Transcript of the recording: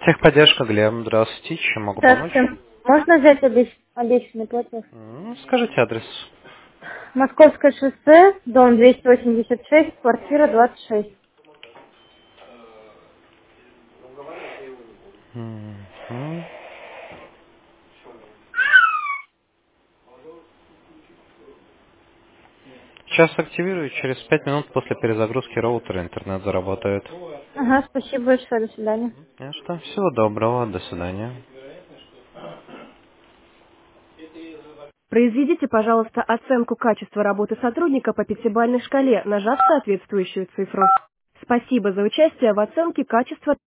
Техподдержка, Глеб. Здравствуйте. Чем могу помочь? Здравствуйте. Можно взять обещанный платеж? Скажите адрес. Московское шоссе, дом 286, квартира 26. Мгм. Сейчас активирую. Через 5 минут после перезагрузки роутера интернет заработает. Ага, спасибо большое, до свидания. Что? Всего доброго. До свидания. Произведите, пожалуйста, оценку качества работы сотрудника по пятибалльной шкале, нажав соответствующую цифру. Спасибо за участие в оценке качества